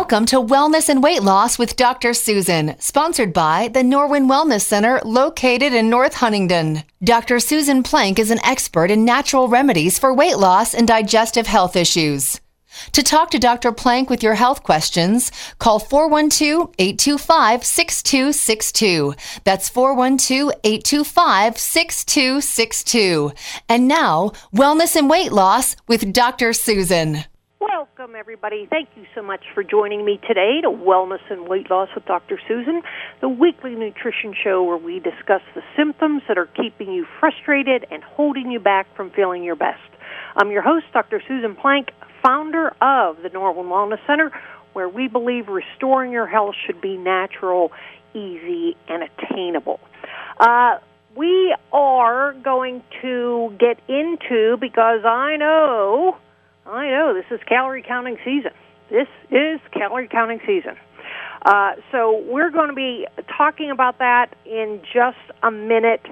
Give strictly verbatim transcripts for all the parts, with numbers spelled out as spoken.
Welcome to Wellness and Weight Loss with Doctor Susan, sponsored by the Norwin Wellness Center located in North Huntingdon. Doctor Susan Plank is an expert in natural remedies for weight loss and digestive health issues. To talk to Doctor Plank with your health questions, call four one two, eight two five, six two six two. That's four one two, eight two five, six two six two. And now, Wellness and Weight Loss with Doctor Susan. Welcome, everybody. Thank you so much for joining me today to Wellness and Weight Loss with Doctor Susan, the weekly nutrition show where we discuss the symptoms that are keeping you frustrated and holding you back from feeling your best. I'm your host, Doctor Susan Plank, founder of the Norwin Wellness Center, where we believe restoring your health should be natural, easy, and attainable. Uh, we are going to get into, because I know... I know, this is calorie counting season. This is calorie counting season. Uh, so we're going to be talking about that in just a minute.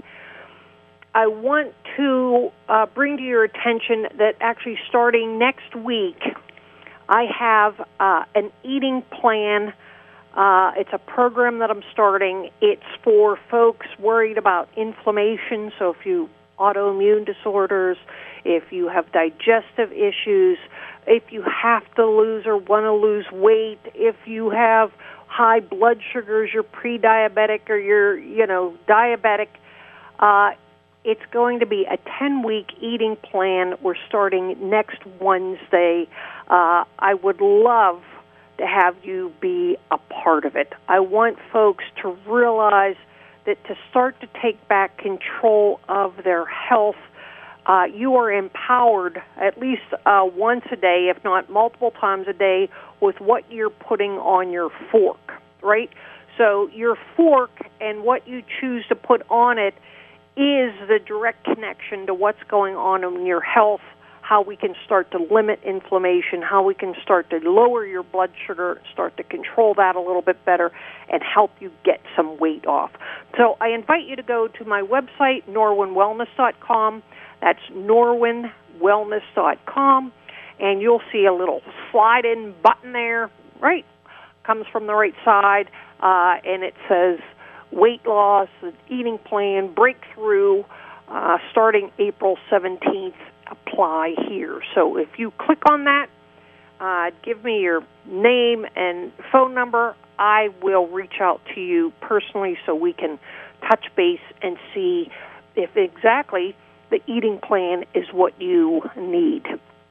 I want to uh, bring to your attention that actually starting next week, I have uh, an eating plan. Uh, it's a program that I'm starting. It's for folks worried about inflammation. So if you autoimmune disorders, if you have digestive issues, if you have to lose or want to lose weight, if you have high blood sugars, you're pre-diabetic or you're, you know, diabetic, uh, it's going to be a ten-week eating plan. We're starting next Wednesday. Uh, I would love to have you be a part of it. I want folks to realize that to start to take back control of their health, uh, you are empowered at least uh, once a day, if not multiple times a day, with what you're putting on your fork, right? So your fork and what you choose to put on it is the direct connection to what's going on in your health, how we can start to limit inflammation, how we can start to lower your blood sugar, start to control that a little bit better, and help you get some weight off. So I invite you to go to my website, norwin wellness dot com. That's norwin wellness dot com, and you'll see a little slide-in button there, right? Comes from the right side, uh, and it says weight loss, eating plan, breakthrough, uh, starting April seventeenth. Apply here. So if you click on that, uh, give me your name and phone number. I will reach out to you personally so we can touch base and see if exactly the eating plan is what you need.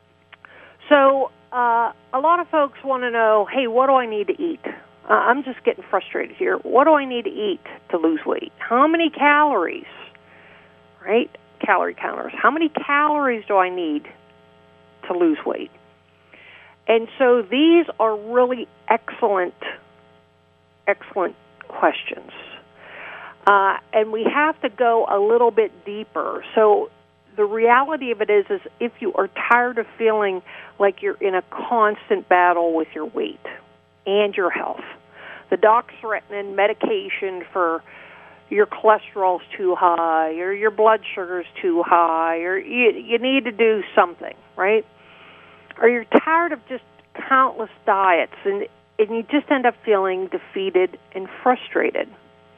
So uh, a lot of folks want to know, hey, what do I need to eat? Uh, I'm just getting frustrated here. What do I need to eat to lose weight? How many calories? Right? Calorie counters. How many calories do I need to lose weight? And so these are really excellent, excellent questions. Uh, and we have to go a little bit deeper. So the reality of it is, is if you are tired of feeling like you're in a constant battle with your weight and your health, the doc's threatening medication for your cholesterol's too high, or your blood sugar's too high, or you, you need to do something, right? Or you're tired of just countless diets, and, and you just end up feeling defeated and frustrated.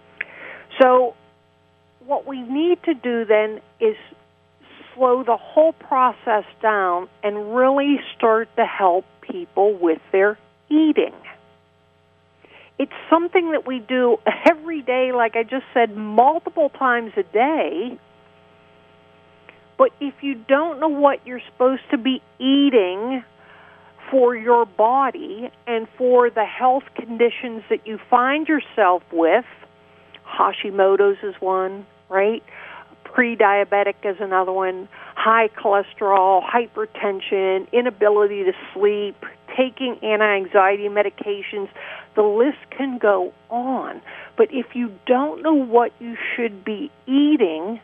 So what we need to do then is slow the whole process down and really start to help people with their eating. It's something that we do every day, like I just said, multiple times a day. But if you don't know what you're supposed to be eating for your body and for the health conditions that you find yourself with, Hashimoto's is one, right? Pre-diabetic is another one, high cholesterol, hypertension, inability to sleep, taking anti-anxiety medications. The list can go on. But if you don't know what you should be eating,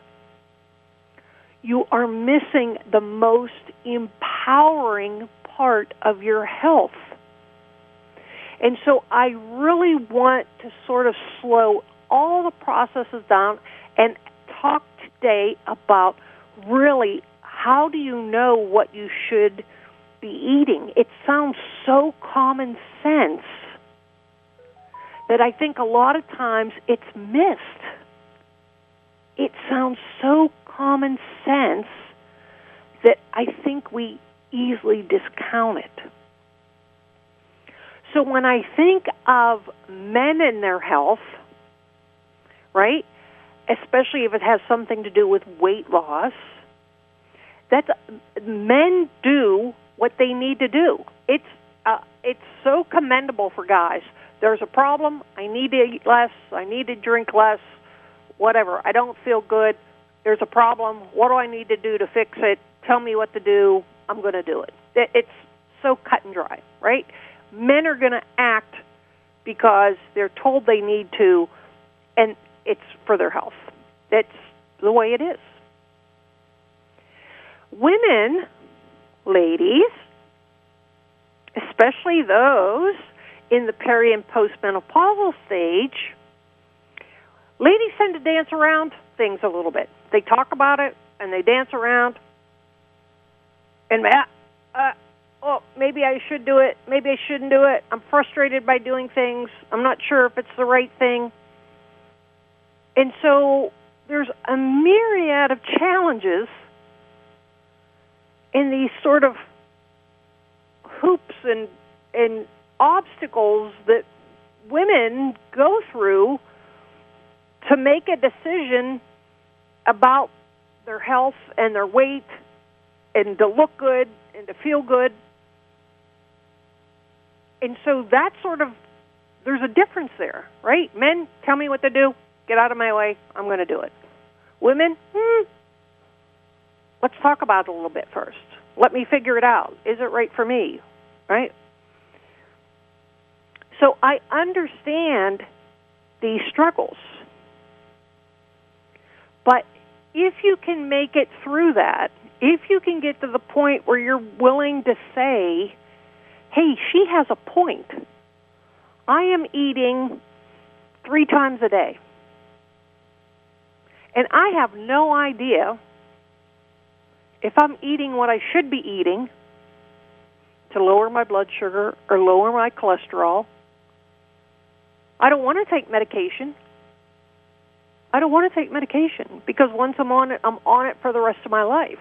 you are missing the most empowering part of your health. And so I really want to sort of slow all the processes down and talk today about really how do you know what you should be be eating. It sounds so common sense that I think a lot of times it's missed. It sounds so common sense that I think we easily discount it. So when I think of men and their health, right, especially if it has something to do with weight loss, that's, men do what they need to do. It's uh, it's so commendable for guys. There's a problem. I need to eat less. I need to drink less. Whatever. I don't feel good. There's a problem. What do I need to do to fix it? Tell me what to do. I'm going to do it. It's so cut and dry, right? Men are going to act because they're told they need to, and it's for their health. That's the way it is. Women, ladies, especially those in the peri- and postmenopausal stage, ladies tend to dance around things a little bit. They talk about it, and they dance around, and uh, uh, oh, maybe I should do it, maybe I shouldn't do it. I'm frustrated by doing things. I'm not sure if it's the right thing. And so there's a myriad of challenges in these sort of hoops and and obstacles that women go through to make a decision about their health and their weight and to look good and to feel good. And so that sort of, there's a difference there, right? Men, tell me what to do. Get out of my way. I'm going to do it. Women, hmm, let's talk about it a little bit first. Let me figure it out. Is it right for me, right? So I understand these struggles. But if you can make it through that, if you can get to the point where you're willing to say, hey, she has a point. I am eating three times a day. And I have no idea if I'm eating what I should be eating to lower my blood sugar or lower my cholesterol. I don't want to take medication. I don't want to take medication because once I'm on it, I'm on it for the rest of my life.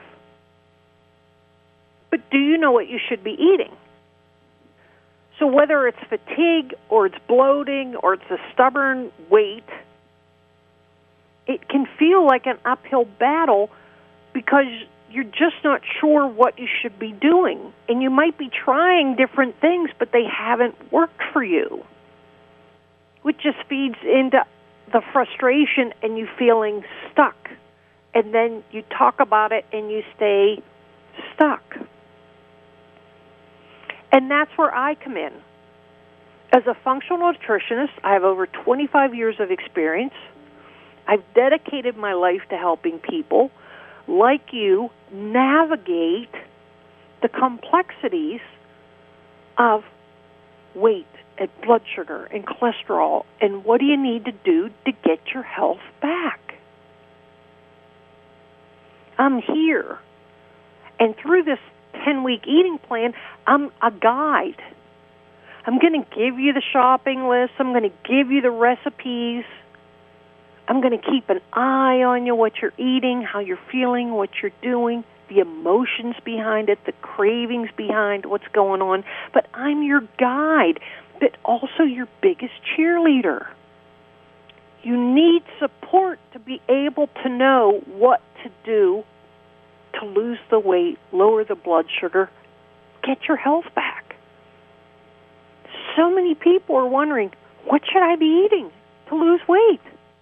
But do you know what you should be eating? So whether it's fatigue or it's bloating or it's a stubborn weight, it can feel like an uphill battle because you're just not sure what you should be doing. And you might be trying different things, but they haven't worked for you, which just feeds into the frustration and you feeling stuck. And then you talk about it and you stay stuck. And that's where I come in. As a functional nutritionist, I have over twenty-five years of experience. I've dedicated my life to helping people like you navigate the complexities of weight and blood sugar and cholesterol and what do you need to do to get your health back. I'm here. And through this ten-week eating plan, I'm a guide. I'm going to give you the shopping list. I'm going to give you the recipes. I'm going to keep an eye on you, what you're eating, how you're feeling, what you're doing, the emotions behind it, the cravings behind what's going on. But I'm your guide, but also your biggest cheerleader. You need support to be able to know what to do to lose the weight, lower the blood sugar, get your health back. So many people are wondering, what should I be eating to lose weight?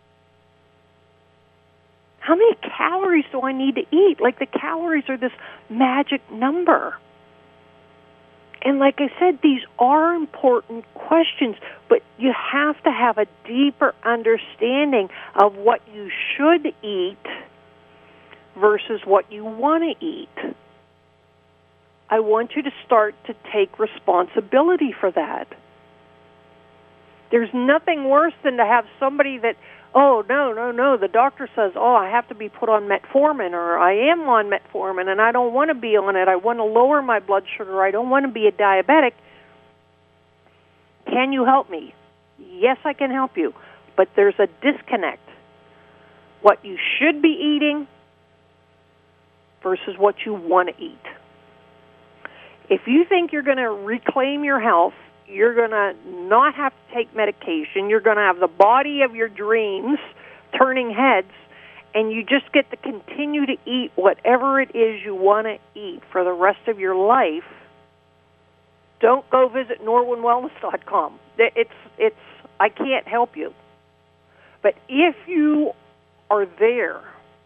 How many calories do I need to eat? Like the calories are this magic number. And like I said, these are important questions, but you have to have a deeper understanding of what you should eat versus what you want to eat. I want you to start to take responsibility for that. There's nothing worse than to have somebody that, oh, no, no, no, the doctor says, oh, I have to be put on metformin, or I am on metformin, and I don't want to be on it. I want to lower my blood sugar. I don't want to be a diabetic. Can you help me? Yes, I can help you, but there's a disconnect. What you should be eating versus what you want to eat. If you think you're going to reclaim your health, you're going to not have to take medication, you're going to have the body of your dreams turning heads, and you just get to continue to eat whatever it is you want to eat for the rest of your life, don't go visit norwin wellness dot com. It's, it's, I can't help you. But if you are there,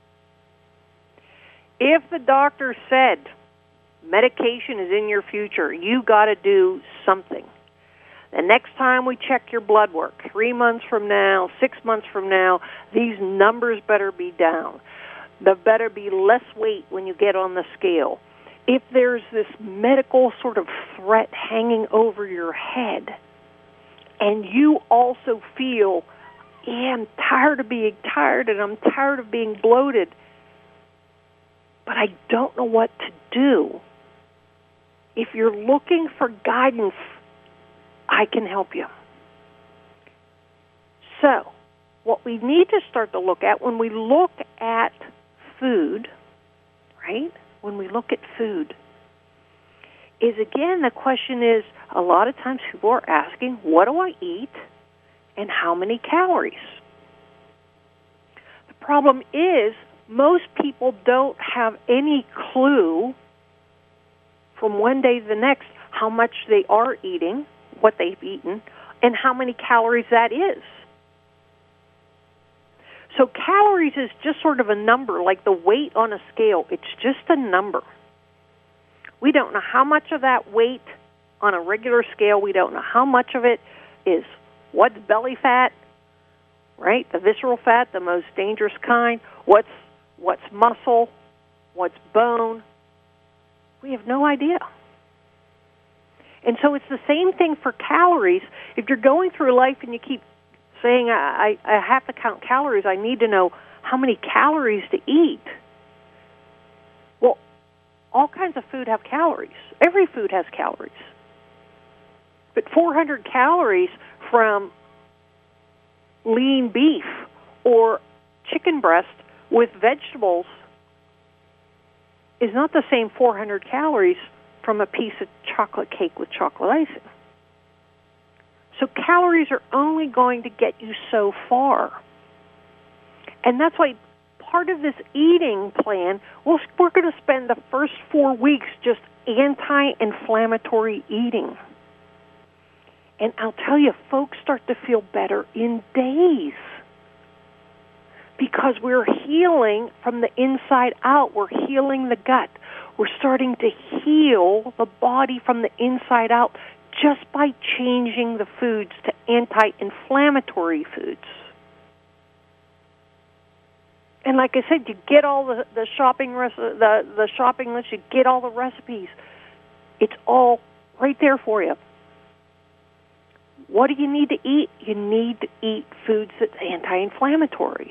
if the doctor said medication is in your future, you got to do something. The next time we check your blood work, three months from now, six months from now, these numbers better be down. There better be less weight when you get on the scale. If there's this medical sort of threat hanging over your head, and you also feel, yeah, I'm tired of being tired and I'm tired of being bloated, but I don't know what to do. If you're looking for guidance, I can help you. So, what we need to start to look at when we look at food, right? When we look at food, is again, the question is, a lot of times people are asking, what do I eat and how many calories? The problem is, most people don't have any clue from one day to the next how much they are eating, what they've eaten, and how many calories that is. So calories is just sort of a number, like the weight on a scale. It's just a number. We don't know how much of that weight on a regular scale, we don't know how much of it is what's belly fat, right? The visceral fat, the most dangerous kind. What's what's muscle, what's bone. We have no idea. And so it's the same thing for calories. If you're going through life and you keep saying, I, I have to count calories, I need to know how many calories to eat. Well, all kinds of food have calories. Every food has calories. But four hundred calories from lean beef or chicken breast with vegetables is not the same four hundred calories from a piece of chocolate cake with chocolate icing. So calories are only going to get you so far. And that's why part of this eating plan, well, we're going to spend the first four weeks just anti-inflammatory eating. And I'll tell you, folks start to feel better in days. Because we're healing from the inside out. We're healing the gut. We're starting to heal the body from the inside out just by changing the foods to anti-inflammatory foods. And like I said, you get all the, the shopping res- the, the shopping list, you get all the recipes. It's all right there for you. What do you need to eat? You need to eat foods that's anti-inflammatory.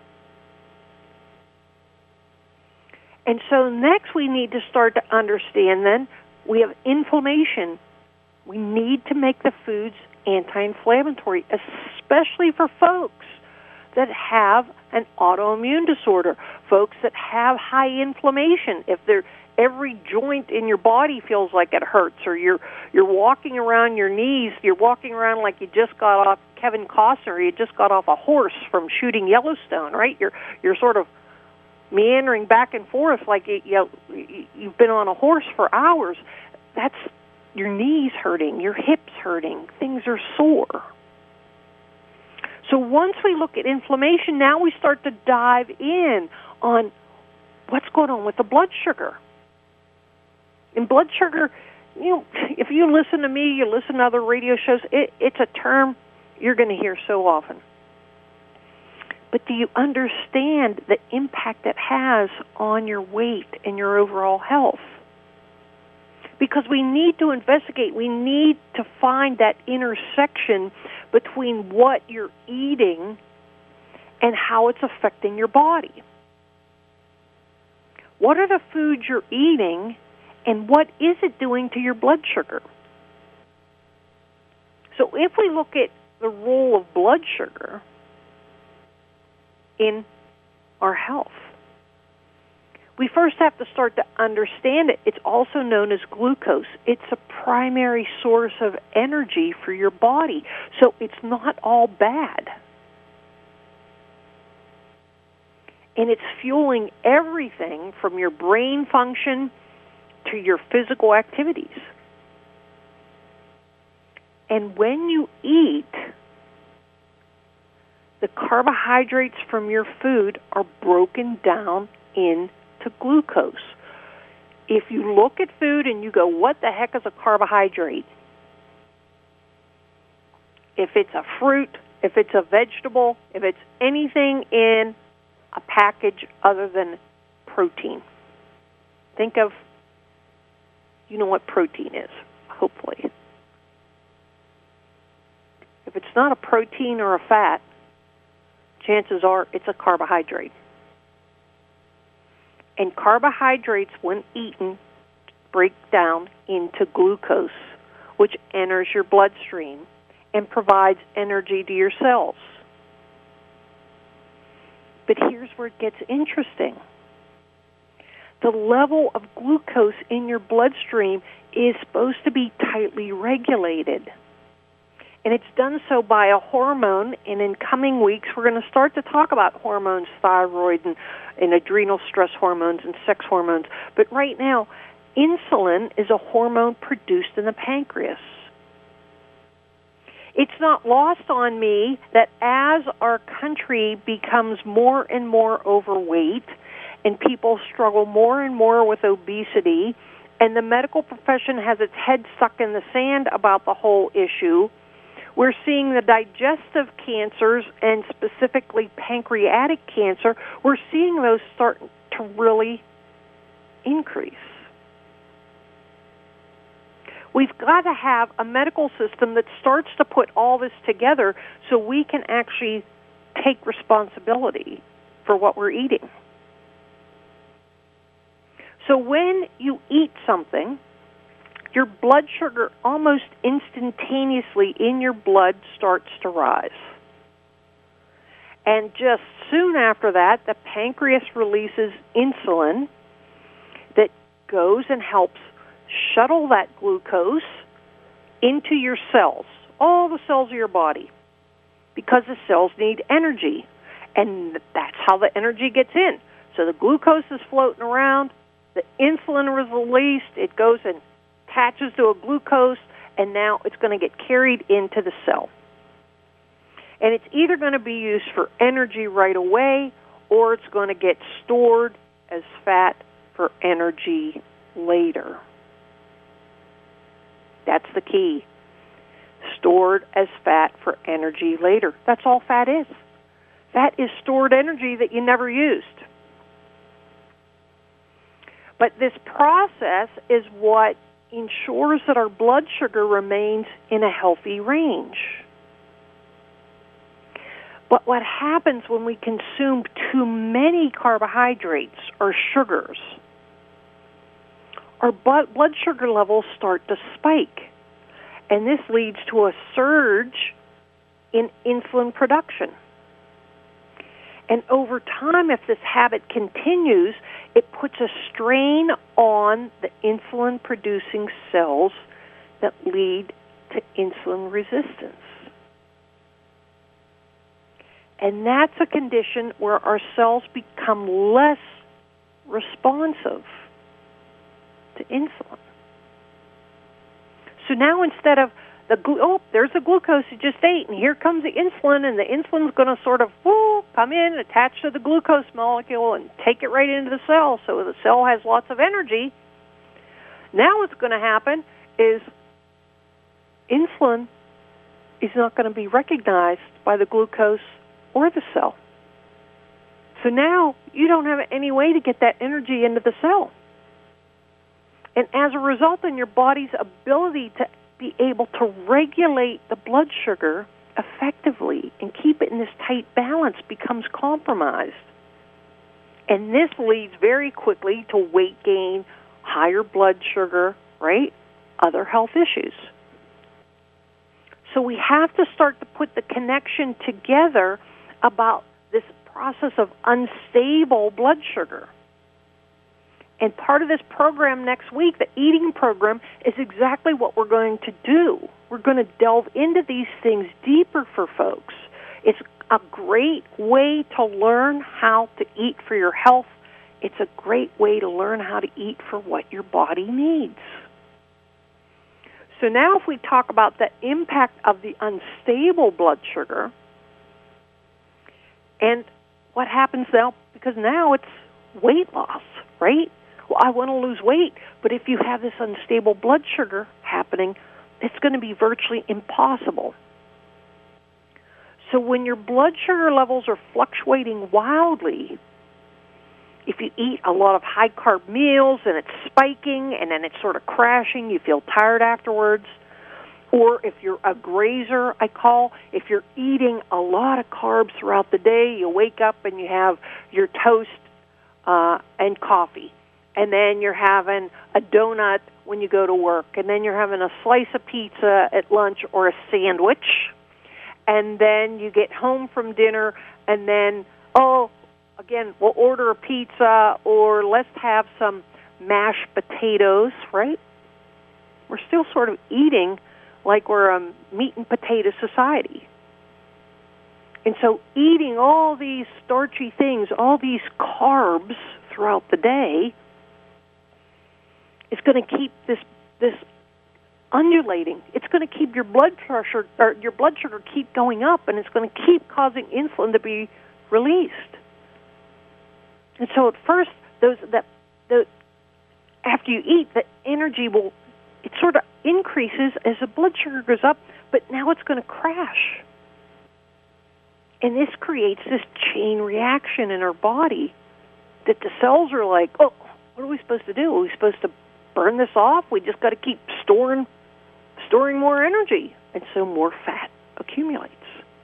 And so next we need to start to understand then, we have inflammation. We need to make the foods anti-inflammatory, especially for folks that have an autoimmune disorder, folks that have high inflammation. If they're every joint in your body feels like it hurts, or you're you're walking around your knees, you're walking around like you just got off Kevin Costner, you just got off a horse from shooting Yellowstone, right? You're you're sort of meandering back and forth like you, you, you've been on a horse for hours. That's your knees hurting, your hips hurting, things are sore. So once we look at inflammation, now we start to dive in on what's going on with the blood sugar. And blood sugar, you know, if you listen to me, you listen to other radio shows, it, it's a term you're going to hear so often. But do you understand the impact it has on your weight and your overall health? because we need to investigate. We need to find that intersection between what you're eating and how it's affecting your body. What are the foods you're eating, and what is it doing to your blood sugar? So if we look at the role of blood sugar in our health, we first have to start to understand it. It's also known as glucose. It's a primary source of energy for your body, so it's not all bad. And it's fueling everything from your brain function to your physical activities. And when you eat, the carbohydrates from your food are broken down into glucose. If you look at food and you go, what the heck is a carbohydrate? If it's a fruit, if it's a vegetable, if it's anything in a package other than protein. Think of, you know what protein is, hopefully. If it's not a protein or a fat, chances are it's a carbohydrate. And carbohydrates, when eaten, break down into glucose, which enters your bloodstream and provides energy to your cells. But here's where it gets interesting. The level of glucose in your bloodstream is supposed to be tightly regulated. And it's done so by a hormone, and in coming weeks we're going to start to talk about hormones, thyroid and, and adrenal stress hormones and sex hormones. But right now, insulin is a hormone produced in the pancreas. It's not lost on me that as our country becomes more and more overweight and people struggle more and more with obesity, and the medical profession has its head stuck in the sand about the whole issue, we're seeing the digestive cancers, and specifically pancreatic cancer, we're seeing those start to really increase. We've got to have a medical system that starts to put all this together so we can actually take responsibility for what we're eating. So when you eat something, your blood sugar almost instantaneously in your blood starts to rise. And just soon after that, the pancreas releases insulin that goes and helps shuttle that glucose into your cells, all the cells of your body, because the cells need energy. And that's how the energy gets in. So the glucose is floating around, the insulin is released, it goes and attaches to a glucose, and now it's going to get carried into the cell. And it's either going to be used for energy right away, or it's going to get stored as fat for energy later. That's the key. Stored as fat for energy later. That's all fat is. Fat is stored energy that you never used. But this process is what ensures that our blood sugar remains in a healthy range. But what happens when we consume too many carbohydrates or sugars? Our blood sugar levels start to spike, and this leads to a surge in insulin production. And over time, if this habit continues, it puts a strain on the insulin-producing cells that lead to insulin resistance. And that's a condition where our cells become less responsive to insulin. So now instead of the glu- oh, there's the glucose you just ate, and here comes the insulin, and the insulin's going to sort of whoo, come in, attach to the glucose molecule, and take it right into the cell, so the cell has lots of energy. Now what's going to happen is insulin is not going to be recognized by the glucose or the cell. So now you don't have any way to get that energy into the cell. And as a result, then your body's ability to be able to regulate the blood sugar effectively and keep it in this tight balance becomes compromised. And this leads very quickly to weight gain, higher blood sugar, right? Other health issues. So we have to start to put the connection together about this process of unstable blood sugar. And part of this program next week, the eating program, is exactly what we're going to do. We're going to delve into these things deeper for folks. It's a great way to learn how to eat for your health. It's a great way to learn how to eat for what your body needs. So now if we talk about the impact of the unstable blood sugar and what happens now, because now it's weight loss, right? Well, I want to lose weight, but if you have this unstable blood sugar happening, it's going to be virtually impossible. So when your blood sugar levels are fluctuating wildly, if you eat a lot of high-carb meals and it's spiking and then it's sort of crashing, you feel tired afterwards, or if you're a grazer, I call, if you're eating a lot of carbs throughout the day, you wake up and you have your toast uh, and coffee, and then you're having a donut when you go to work, and then you're having a slice of pizza at lunch or a sandwich, and then you get home from dinner, and then, oh, again, we'll order a pizza, or let's have some mashed potatoes, right? We're still sort of eating like we're a meat and potato society. And so eating all these starchy things, all these carbs throughout the day, is going to keep this this undulating. It's going to keep your blood pressure, or your blood sugar keep going up, and it's going to keep causing insulin to be released. And so at first, those that the after you eat, the energy will it sort of increases as the blood sugar goes up, but now it's going to crash. And this creates this chain reaction in our body that the cells are like, oh, what are we supposed to do? Are we supposed to burn this off? We just got to keep storing storing more energy, and so more fat accumulates.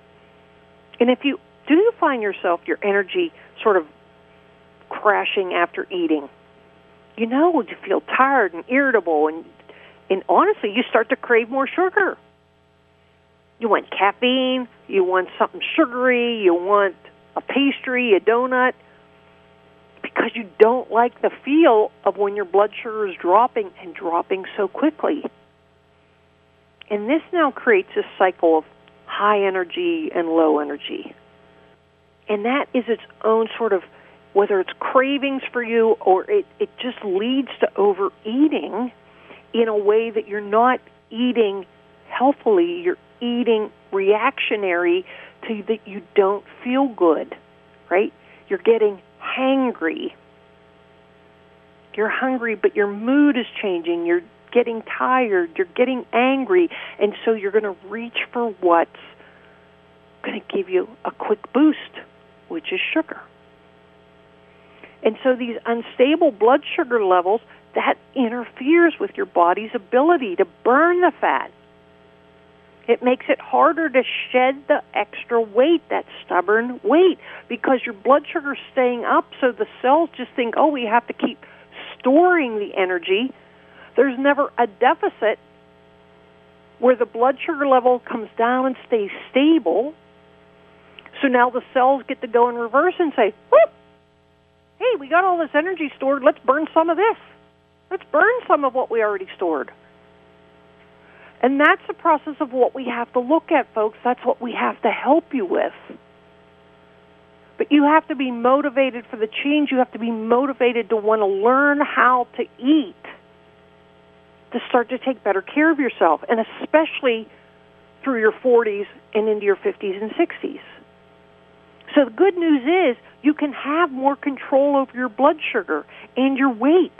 And if you do find yourself, your energy sort of crashing after eating, you know, you feel tired and irritable, and and honestly, you start to crave more sugar. You want caffeine, you want something sugary, you want a pastry, a donut, because you don't like the feel of when your blood sugar is dropping and dropping so quickly. And this now creates a cycle of high energy and low energy. And that is its own sort of, whether it's cravings for you or it, it just leads to overeating in a way that you're not eating healthily, you're eating reactionary to that you don't feel good, right? You're getting hangry. You're hungry, but your mood is changing. You're getting tired. You're getting angry. And so you're going to reach for what's going to give you a quick boost, which is sugar. And so these unstable blood sugar levels, that interferes with your body's ability to burn the fat. It makes it harder to shed the extra weight, that stubborn weight, because your blood sugar's staying up, so the cells just think, oh, we have to keep storing the energy. There's never a deficit where the blood sugar level comes down and stays stable. So now the cells get to go in reverse and say, whoop, hey, we got all this energy stored, let's burn some of this. Let's burn some of what we already stored. And that's the process of what we have to look at, folks. That's what we have to help you with. But you have to be motivated for the change. You have to be motivated to want to learn how to eat, to start to take better care of yourself, and especially through your forties and into your fifties and sixties. So the good news is you can have more control over your blood sugar and your weight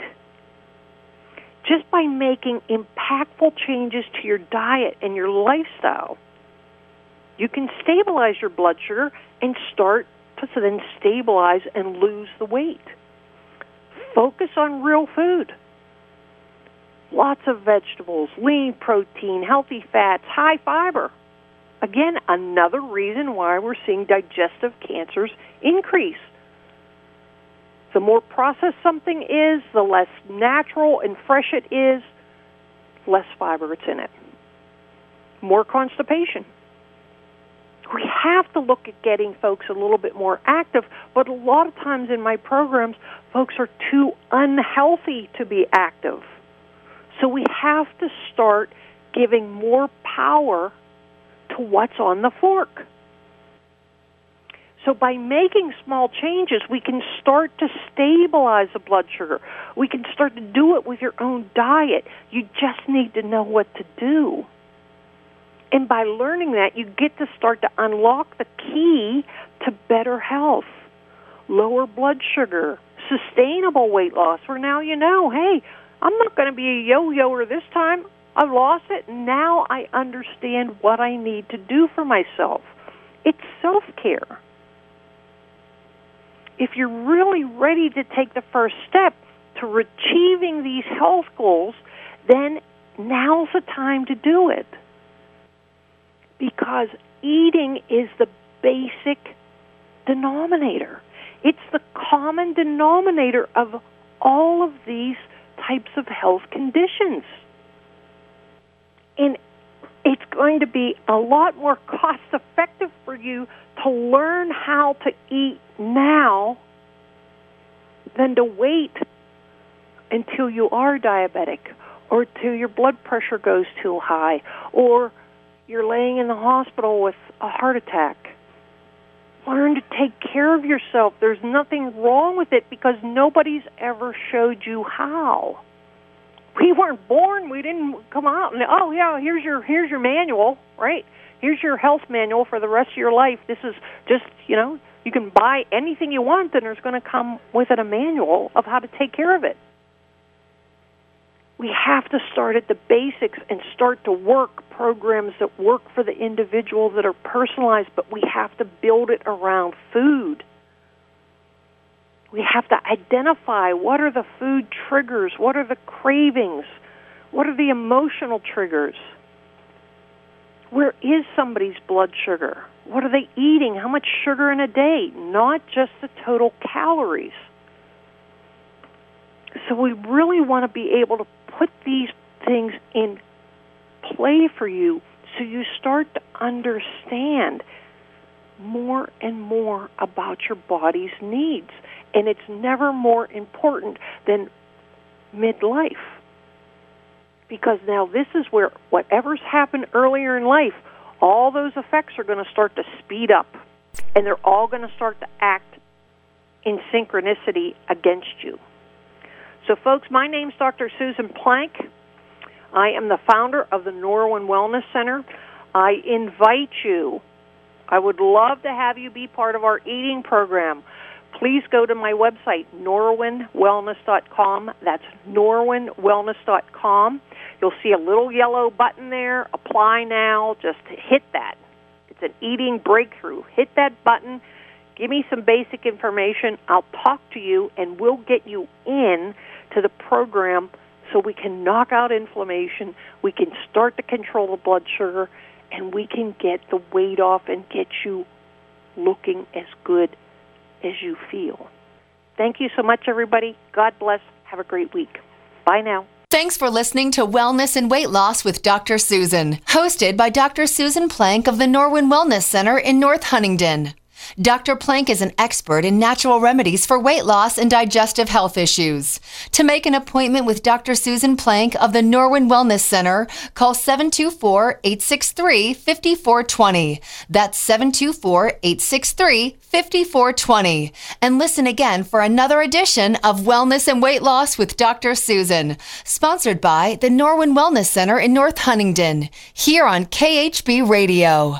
just by making impactful changes to your diet and your lifestyle. You can stabilize your blood sugar and start to then stabilize and lose the weight. Focus on real food. lots of vegetables, lean protein, healthy fats, high fiber. Again, another reason why we're seeing digestive cancers increase. The more processed something is, the less natural and fresh it is, less fiber it's in it. More constipation. We have to look at getting folks a little bit more active, but a lot of times in my programs, folks are too unhealthy to be active. So we have to start giving more power to what's on the fork. So by making small changes, we can start to stabilize the blood sugar. We can start to do it with your own diet. You just need to know what to do. And by learning that, you get to start to unlock the key to better health, lower blood sugar, sustainable weight loss, where now you know, hey, I'm not going to be a yo-yoer this time. I've lost it. Now I understand what I need to do for myself. It's self-care. If you're really ready to take the first step to achieving these health goals, then now's the time to do it. Because eating is the basic denominator. It's the common denominator of all of these types of health conditions. And it's going to be a lot more cost-effective for you to learn how to eat now than to wait until you are diabetic or till your blood pressure goes too high or you're laying in the hospital with a heart attack. Learn to take care of yourself. There's nothing wrong with it because nobody's ever showed you how. We weren't born. We didn't come out and, oh, yeah, here's your here's your manual, right? Here's your health manual for the rest of your life. This is just, you know, you can buy anything you want, and there's going to come with it a manual of how to take care of it. We have to start at the basics and start to work programs that work for the individual that are personalized, but we have to build it around food. We have to identify what are the food triggers, what are the cravings, what are the emotional triggers. Where is somebody's blood sugar? What are they eating? How much sugar in a day? Not just the total calories. So we really want to be able to put these things in play for you so you start to understand more and more about your body's needs. And it's never more important than midlife. Because now this is where whatever's happened earlier in life, all those effects are going to start to speed up. And they're all going to start to act in synchronicity against you. So, folks, my name's Doctor Susan Plank. I am the founder of the Norwin Wellness Center. I invite you, I would love to have you be part of our eating program. Please go to my website, norwin wellness dot com. That's norwin wellness dot com. You'll see a little yellow button there, apply now. Just hit that. It's an eating breakthrough. Hit that button. Give me some basic information. I'll talk to you, and we'll get you in to the program so we can knock out inflammation, we can start to control the blood sugar, and we can get the weight off and get you looking as good as you feel. Thank you so much, everybody. God bless. Have a great week. Bye now. Thanks for listening to Wellness and Weight Loss with Doctor Susan, hosted by Doctor Susan Plank of the Norwin Wellness Center in North Huntingdon. Doctor Plank is an expert in natural remedies for weight loss and digestive health issues. To make an appointment with Doctor Susan Plank of the Norwin Wellness Center, call seven two four, eight six three, five four two zero. That's seven two four, eight six three, five four two zero. And listen again for another edition of Wellness and Weight Loss with Doctor Susan, sponsored by the Norwin Wellness Center in North Huntingdon, here on K H B Radio.